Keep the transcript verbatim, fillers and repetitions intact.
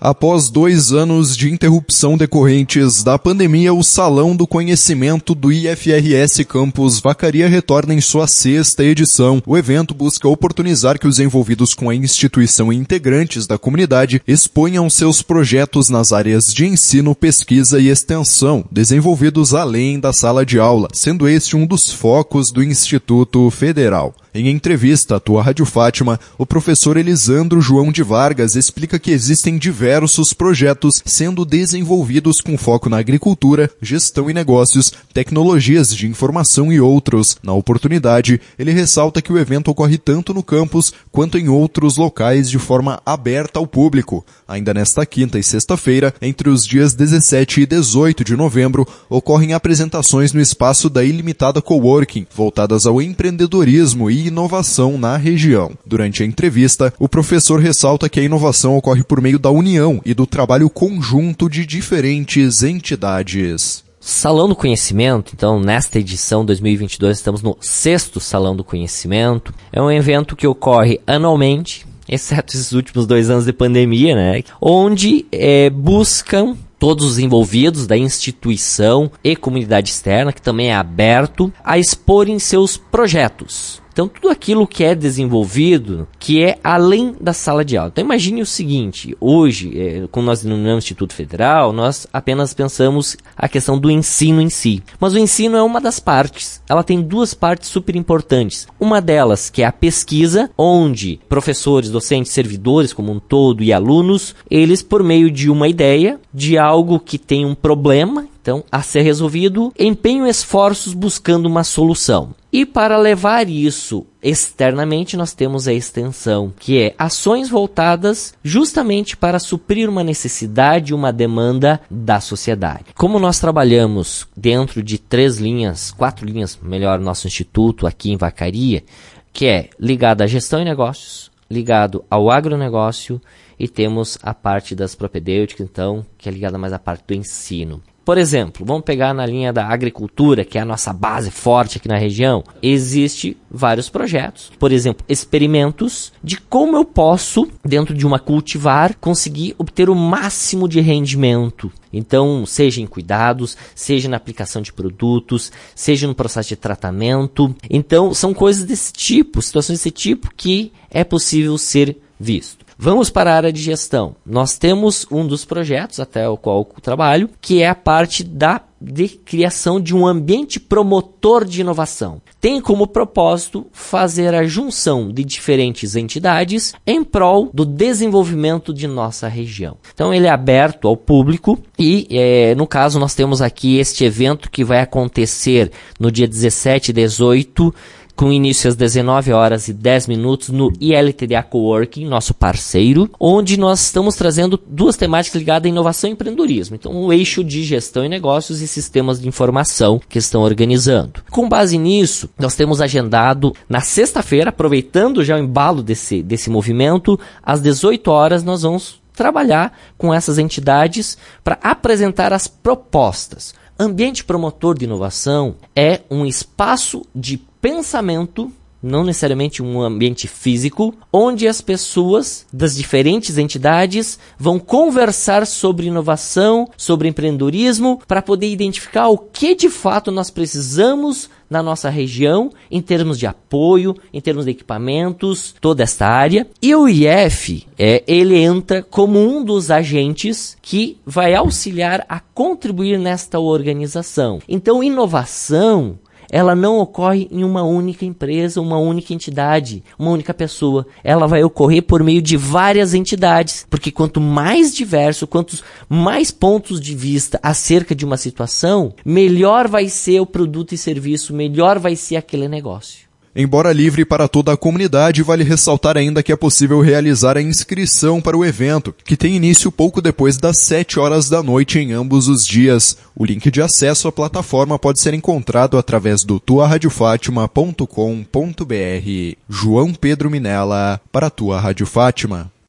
Após dois anos de interrupção decorrentes da pandemia, o Salão do Conhecimento do I F R S Campus Vacaria retorna em sua sexta edição. O evento busca oportunizar que os envolvidos com a instituição e integrantes da comunidade exponham seus projetos nas áreas de ensino, pesquisa e extensão, desenvolvidos além da sala de aula, sendo este um dos focos do Instituto Federal. Em entrevista à Tua Rádio Fátima, o professor Elisandro João de Vargas explica que existem diversos projetos sendo desenvolvidos com foco na agricultura, gestão e negócios, tecnologias de informação e outros. Na oportunidade, ele ressalta que o evento ocorre tanto no campus quanto em outros locais de forma aberta ao público. Ainda nesta quinta e sexta-feira, entre os dias dezessete e dezoito de novembro, ocorrem apresentações no espaço da Ilimitada Coworking, voltadas ao empreendedorismo e inovação na região. Durante a entrevista, o professor ressalta que a inovação ocorre por meio da união e do trabalho conjunto de diferentes entidades. Salão do Conhecimento, então, nesta edição dois mil e vinte e dois, estamos no sexto Salão do Conhecimento. É um evento que ocorre anualmente, exceto esses últimos dois anos de pandemia, né? Onde é, buscam todos os envolvidos da instituição e comunidade externa, que também é aberto, a exporem seus projetos. Então, tudo aquilo que é desenvolvido, que é além da sala de aula. Então, imagine o seguinte, hoje, é, como nós no Instituto Federal, nós apenas pensamos a questão do ensino em si. Mas o ensino é uma das partes. Ela tem duas partes super importantes. Uma delas, que é a pesquisa, onde professores, docentes, servidores como um todo e alunos, eles, por meio de uma ideia, de algo que tem um problema, então, a ser resolvido, empenham esforços buscando uma solução. E para levar isso externamente, nós temos a extensão, que é ações voltadas justamente para suprir uma necessidade, uma demanda da sociedade. Como nós trabalhamos dentro de três linhas, quatro linhas, melhor, nosso instituto aqui em Vacaria, que é ligado à gestão e negócios, ligado ao agronegócio e temos a parte das propedêuticas, então, que é ligada mais à parte do ensino. Por exemplo, vamos pegar na linha da agricultura, que é a nossa base forte aqui na região. Existem vários projetos, por exemplo, experimentos de como eu posso, dentro de uma cultivar, conseguir obter o máximo de rendimento. Então, seja em cuidados, seja na aplicação de produtos, seja no processo de tratamento. Então, são coisas desse tipo, situações desse tipo que é possível ser visto. Vamos para a área de gestão. Nós temos um dos projetos, até o qual eu trabalho, que é a parte da de criação de um ambiente promotor de inovação. Tem como propósito fazer a junção de diferentes entidades em prol do desenvolvimento de nossa região. Então ele é aberto ao público e, é, no caso, nós temos aqui este evento que vai acontecer no dia dezessete e dezoito, com início às dezenove horas e dez minutos no I L T D A Coworking, nosso parceiro, onde nós estamos trazendo duas temáticas ligadas à inovação e empreendedorismo. Então, o eixo de gestão e negócios e sistemas de informação que estão organizando. Com base nisso, nós temos agendado na sexta-feira, aproveitando já o embalo desse, desse movimento, às dezoito horas nós vamos trabalhar com essas entidades para apresentar as propostas. Ambiente promotor de inovação é um espaço de pensamento, não necessariamente um ambiente físico, onde as pessoas das diferentes entidades vão conversar sobre inovação, sobre empreendedorismo, para poder identificar o que de fato nós precisamos na nossa região, em termos de apoio, em termos de equipamentos, toda esta área. E o I F, é, ele entra como um dos agentes que vai auxiliar a contribuir nesta organização. Então, inovação, ela não ocorre em uma única empresa, uma única entidade, uma única pessoa. Ela vai ocorrer por meio de várias entidades, porque quanto mais diverso, quanto mais pontos de vista acerca de uma situação, melhor vai ser o produto e serviço, melhor vai ser aquele negócio. Embora livre para toda a comunidade, vale ressaltar ainda que é possível realizar a inscrição para o evento, que tem início pouco depois das sete horas da noite em ambos os dias. O link de acesso à plataforma pode ser encontrado através do tua rádio fátima ponto com ponto br. João Pedro Minella, para a Tua Rádio Fátima.